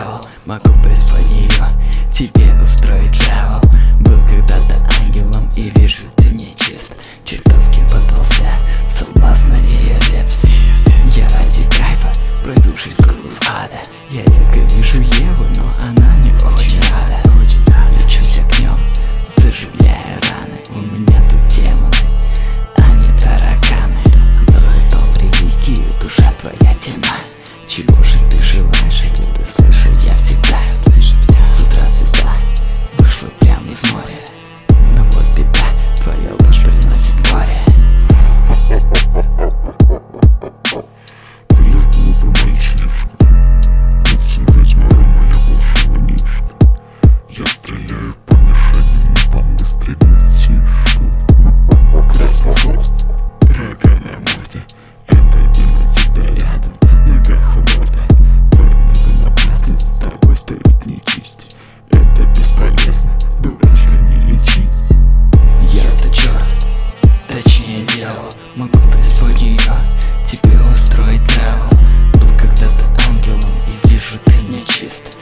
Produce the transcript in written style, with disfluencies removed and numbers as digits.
дьявол, могу преисподней тебе устроить travel. Был когда-то ангелом и вижу, ты нечист. Чертовки подался, соблазна и лепс. Я ради кайфа пройду 6 кругов ада. Я редко вижу Еву, но она не очень рада. Лечусь огнем, заживляя раны. У меня тут демоны, а не тараканы. Запутал в религию, душа твоя тьма. Чего же ты желаешь, это ты слышу я всегда. С утра звезда вышла прямо из моря. Но вот беда, твоя ложь приносит горе. Привет, глупый мальчишка. Ты всегда смотрю моя волшебничка. Я стреляю по мишеням, вам быстрее сишку. Красный хвост, рога на морде. Это демон всегда рядом, нога морда. Твоя напрасно, с тобой стоит нечисть. Это бесполезно, дурачка, не лечись. Я-то черт, точнее дьявол, могу в преисподней тебе устроить travel. Был когда-то ангелом и вижу, ты нечист.